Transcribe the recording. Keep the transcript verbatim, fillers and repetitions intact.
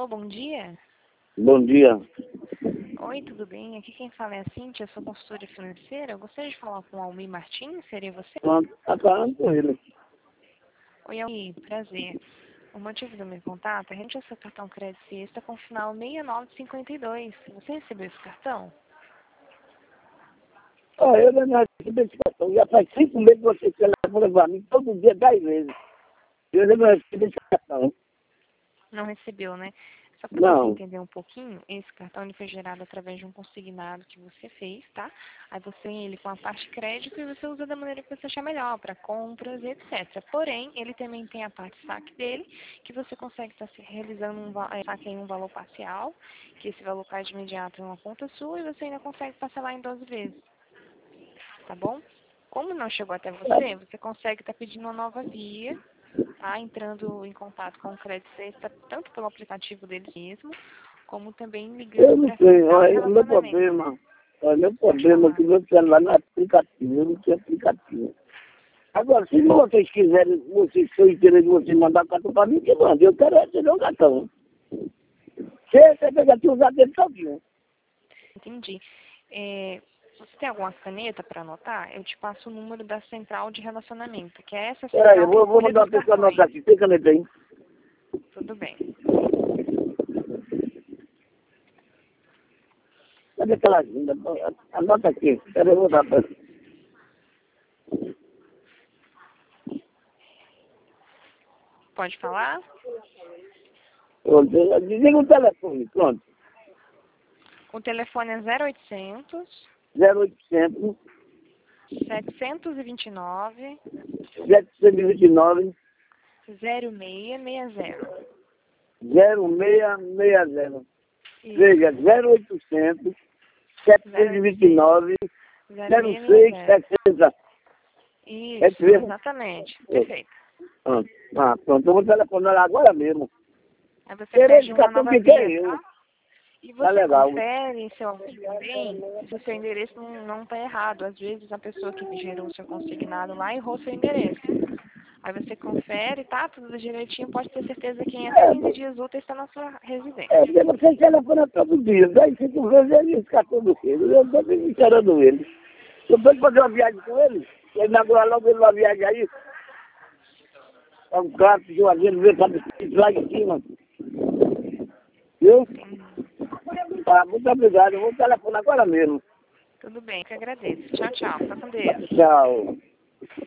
Alô, bom dia. Bom dia. Oi, tudo bem? Aqui quem fala é a Cíntia, eu sou consultora financeira. Eu gostaria de falar com o Almir Martins, seria você? Pronto, tá falando com ele. Oi, Almir, prazer. O motivo do meu contato é rente ao seu cartão crédito Fiesta com final seis nove cinco dois. Você recebeu esse cartão? Ó, eu não recebi esse cartão. Já faz cinco meses que você telefona pra mim, todo dia, dez vezes. Eu não recebi esse cartão. Não recebeu, né? Só para você Não. entender um pouquinho, esse cartão ele foi gerado através de um consignado que você fez, tá? Aí você tem ele com a parte crédito e você usa da maneira que você achar melhor, para compras e etcétera. Porém, ele também tem a parte saque dele, que você consegue estar se realizando um va- eh, saque em um valor parcial, que esse valor cai de imediato em uma conta sua e você ainda consegue parcelar em doze vezes, tá bom? Como não chegou até você, você consegue estar pedindo uma nova via, tá? Entrando em contato com o Crédito Sexta, tanto pelo aplicativo deles mesmo, como também Eu ligando não para a sei, central de olha, o meu relacionamento. problema, olha, meu Pode problema é falar. que meu celular não é aplicativo, eu não tinha aplicativo. Agora, se vocês quiserem, vocês, se eu interesse você mandar cartão pra mim, que manda. Eu quero receber o cartão. Se esse aplicativo usar dele sozinho. Entendi. É, você tem alguma caneta para anotar? Eu te passo o número da central de relacionamento, que é essa Peraí, eu central que vou, vou cuida mandar dos uma pessoa cartões. anotar aqui. Tem caneta aí? Tudo bem. Cadê aquela agenda? Anota aqui. Peraí, eu vou dar pra Pode falar? Pronto, desliga o telefone, pronto. O telefone é zero oitocentos, zero oitocentos, setecentos e vinte e nove, setecentos e vinte e nove, zero seis seis zero. zero seis seis zero. Isso. Veja, zero oitocentos, setecentos e vinte e nove, zero zero seis seis seis zero. sessenta. É isso Isso, mesmo? exatamente. Perfeito. Pronto. Ah, pronto, eu vou telefonar agora mesmo. Aí você Querer pede esse uma cartão nova que quer via, eu. tá? E Tá você legal. confere, seu amigo também, se o seu endereço não está errado. Às vezes a pessoa que gerou o seu consignado lá errou seu endereço. Aí você confere, tá? Tudo direitinho, pode ter certeza que em até É, quinze dias úteis está na sua residência. é, porque você telefona todo dia. Daí cinco vezes ele esse cartão do filho. Eu estou esperando ele. Eu vou fazer uma viagem com ele. Ele inaugurar logo ele uma viagem aí. É um carro de Juazeiro, veio para lá em cima. Viu? Tá, muito obrigado. Eu vou telefonar agora mesmo. Tudo bem, que agradeço. Tchau, tchau. Fica com Deus. Tchau.